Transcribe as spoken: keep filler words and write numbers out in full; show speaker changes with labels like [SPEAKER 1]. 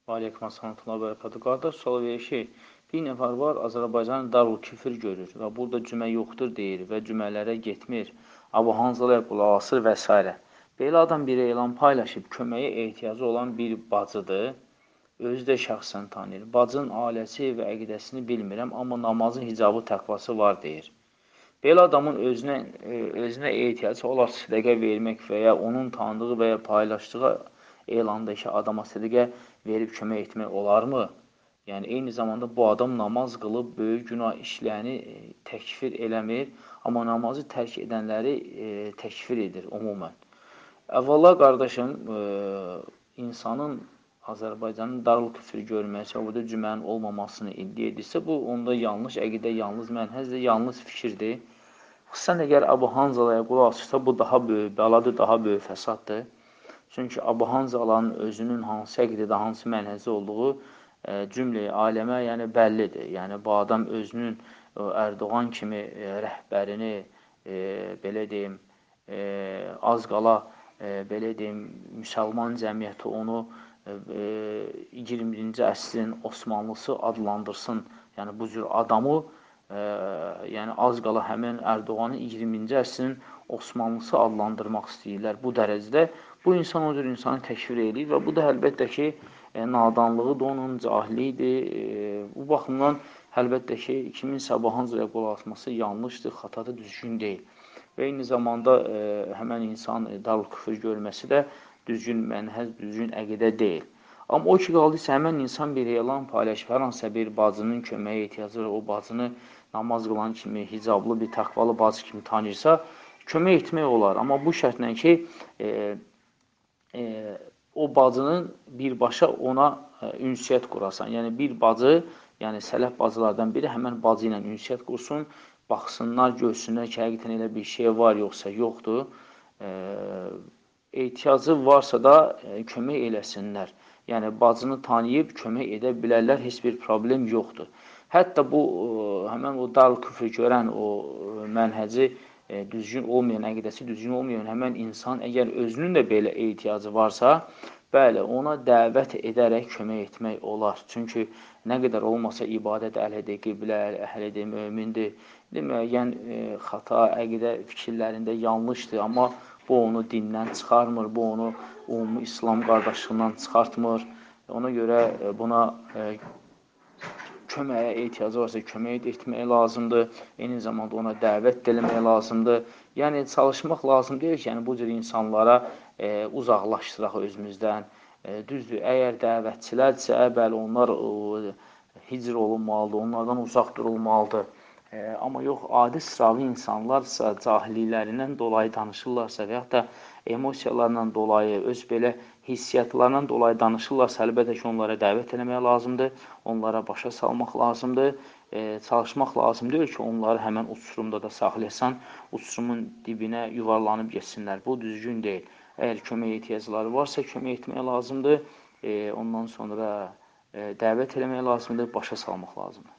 [SPEAKER 1] Aleykum assalam və bərəkatü. Qardaş, sual verir ki, bir nəfər var, Azərbaycan darul küfür görür və burada cümə yoxdur deyir və cümələrə getmir, Abu Hanzalaya qulaq asır və s. Belə adam bir elan paylaşıb, köməyə ehtiyacı olan bir bacıdır, özü də şəxsən tanıyır. Bacının ailəsi və əqidəsini bilmirəm, amma namazın hicabı təqvası var deyir. Belə adamın özünə, özünə ehtiyacı olar sədəqə vermək və ya onun tanıdığı və ya paylaşdığı elandakı adama sədəqə verib kömək etmək olarmı? Yəni, eyni zamanda bu adam namaz qılıb, böyük günah işləyəni təkfir eləmir, amma namazı tərk edənləri e, təkfir edir umumən. Əvvəla, qardaşım, e, insanın Azərbaycanın darul küfür görməsi, o da cümənin olmamasını iddia edirsə, bu onda yanlış əqidə, yanlış mənhəzdir, yanlış fikirdir. Xüsusən əgər Abu Hanzalaya qulaq asırsa, bu daha böyük bəladır, daha böyük fəsaddır. Çünki Abu Hanzalanın özünün hansı əqidədə, hansı mənhəzi olduğu e, cümləyi aləmə yəni bəllidir. Yəni, bu adam özünün e, Ərdoğan kimi e, rəhbərini, e, belə deyim, e, az qala, e, belə deyim, müsəlman cəmiyyəti onu e, iyirmi birinci əsrin Osmanlısı adlandırsın. Yəni, bu cür adamı, e, yəni az qala həmin Ərdoğanı iyirminci əsrin Osmanlısı adlandırmaq istəyirlər bu dərəcədə. Bu insan o cür insanı təkfir edir və bu da əlbəttə ki, e, nadanlığıdır, onun cahilidir. E, bu baxımdan əlbəttə ki, kiminsə Abu Hanzalaya qulaq asması yanlışdır, xatadır, düzgün deyil. Və eyni zamanda e, həmən insan e, darul küfür görməsi də düzgün mənhəz, düzgün əqidə deyil. Amma o ki, qaldıysa, həmən insan bir elan paylaşıb, hər hansısa bir bacının köməyə ehtiyacı var, o bacını namaz qılan kimi, hicablı bir təqvalı bacı kimi tanıyırsa, kömək etmək olar. Amma bu şərtlə ki, e, E, o bacının birbaşa ona e, ünsiyyət qurasan. Yəni, bir bacı, yəni sələf bacılardan biri həmən bacı ilə ünsiyyət qursun, baxsınlar, görsünlər ki, həqiqətən elə bir şey var, yoxsa yoxdur. E, ehtiyacı varsa da e, kömək eləsinlər. Yəni, bacını tanıyıb kömək edə bilərlər, heç bir problem yoxdur. Hətta bu, e, həmən o darul küfür görən o e, mənhəci E, düzgün olmayan, əqidəsi düzgün olmayan həmən insan, əgər özünün də belə ehtiyacı varsa, bəli, ona dəvət edərək kömək etmək olar. Çünki nə qədər olmasa ibadət əhlidir, qiblə əhlidir, mömindir. Müəyyən e, xata, əqidə fikirlərində yanlışdır, amma bu onu dindən çıxarmır, bu onu ümumi İslam qardaşlığından çıxartmır. Ona görə e, buna e, köməyə ehtiyacı varsa kömək etmək lazımdır, eyni zamanda ona dəvət eləmək lazımdır. Yəni, çalışmaq lazım deyil ki, yəni, bu cür insanlara e, uzaqlaşdıraq özümüzdən. E, düzdür, əgər dəvətçilərdirsə, bəli, onlar e, hicr olunmalıdır, onlardan uzaq durulmalıdır. E, amma yox, adi sıravi insanlarsa, cahilliklərindən dolayı danışırlarsa və yaxud da emosiyalarla dolayı, öz belə hissiyatlarla dolayı danışırlarsa, əlbəttə ki, onlara dəvət eləmək lazımdır, onlara başa salmaq lazımdır, e, çalışmaq lazım deyil ki, onları həmən uçurumda da saxlayasan, uçurumun dibinə yuvarlanıb geçsinlər. Bu düzgün deyil. Əgər kömək ehtiyacları varsa, kömək etmək lazımdır, e, ondan sonra e, dəvət eləmək lazımdır, başa salmaq lazımdır.